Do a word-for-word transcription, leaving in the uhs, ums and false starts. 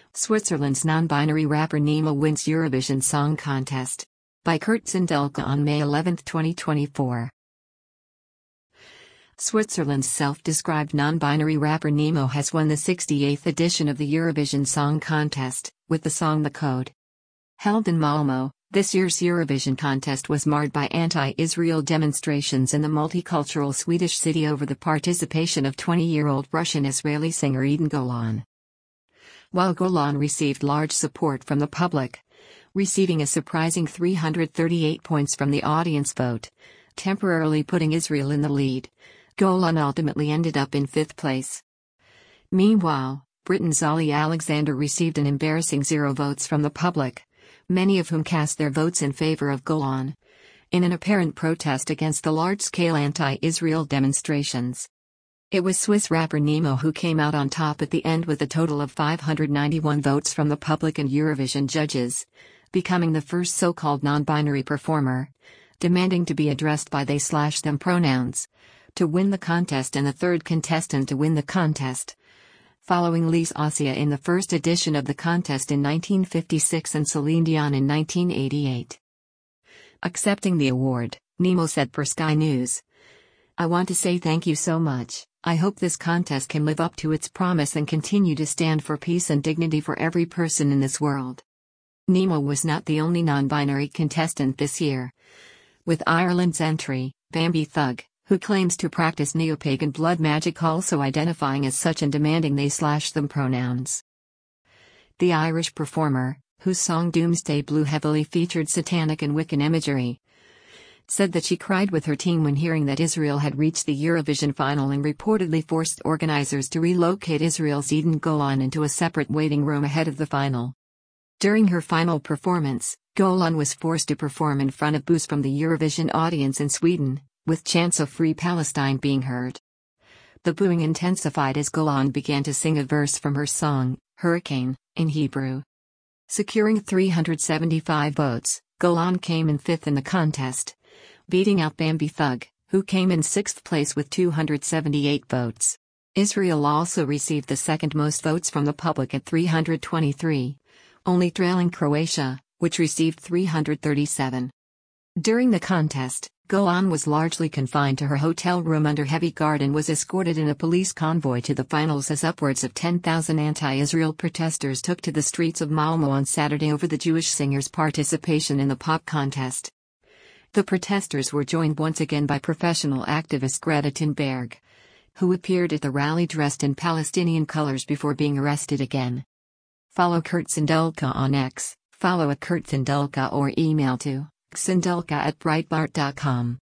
Switzerland's non-binary rapper Nemo wins Eurovision Song Contest. By Kurt Sindelka on May eleventh, twenty twenty-four. Switzerland's self-described non-binary rapper Nemo has won the sixty-eighth edition of the Eurovision Song Contest, with the song The Code. Held in Malmö, this year's Eurovision contest was marred by anti-Israel demonstrations in the multicultural Swedish city over the participation of twenty-year-old Russian-Israeli singer Eden Golan. While Golan received large support from the public, receiving a surprising three hundred thirty-eight points from the audience vote, temporarily putting Israel in the lead, Golan ultimately ended up in fifth place. Meanwhile, Britain's Ali Alexander received an embarrassing zero votes from the public, many of whom cast their votes in favor of Golan, in an apparent protest against the large-scale anti-Israel demonstrations. It was Swiss rapper Nemo who came out on top at the end with a total of five hundred ninety-one votes from the public and Eurovision judges, becoming the first so-called non-binary performer, demanding to be addressed by they/them pronouns, to win the contest and the third contestant to win the contest, following Lise Assia in the first edition of the contest in nineteen fifty-six and Celine Dion in nineteen eighty-eight. Accepting the award, Nemo said for Sky News, "I want to say thank you so much. I hope this contest can live up to its promise and continue to stand for peace and dignity for every person in this world." Nemo was not the only non-binary contestant this year, with Ireland's entry, Bambi Thug, who claims to practice neo-pagan blood magic, also identifying as such and demanding they/them pronouns. The Irish performer, whose song Doomsday Blue heavily featured satanic and Wiccan imagery, said that she cried with her team when hearing that Israel had reached the Eurovision final and reportedly forced organizers to relocate Israel's Eden Golan into a separate waiting room ahead of the final. During her final performance, Golan was forced to perform in front of boos from the Eurovision audience in Sweden, with chants of Free Palestine being heard. The booing intensified as Golan began to sing a verse from her song, Hurricane, in Hebrew. Securing three hundred seventy-five votes, Golan came in fifth in the contest, beating out Bambi Thug, who came in sixth place with two hundred seventy-eight votes. Israel also received the second most votes from the public at three hundred twenty-three, only trailing Croatia, which received three hundred thirty-seven. During the contest, Golan was largely confined to her hotel room under heavy guard and was escorted in a police convoy to the finals as upwards of ten thousand anti-Israel protesters took to the streets of Malmö on Saturday over the Jewish singer's participation in the pop contest. The protesters were joined once again by professional activist Greta Thunberg, who appeared at the rally dressed in Palestinian colors before being arrested again. Follow Kurt Sindelka on X, follow at Kurt Sindelka or email to sindelka at breitbart dot com.